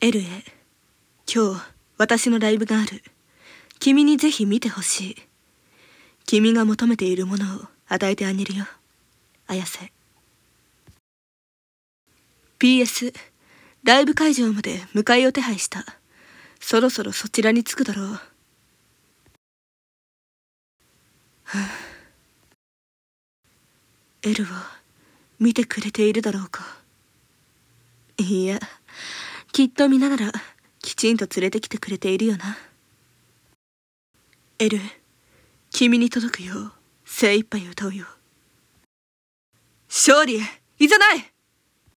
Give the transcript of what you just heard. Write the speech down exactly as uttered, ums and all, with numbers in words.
エルへ、今日私のライブがある。君にぜひ見てほしい。君が求めているものを与えてあげるよ。綾瀬。 ピーエス ライブ会場まで迎えを手配した。そろそろそちらに着くだろう。エルは見てくれているだろうか。いや、きっと見ながらきちんと連れてきてくれているよな。エル、君に届くよう精一杯歌うよ。勝利へいざない。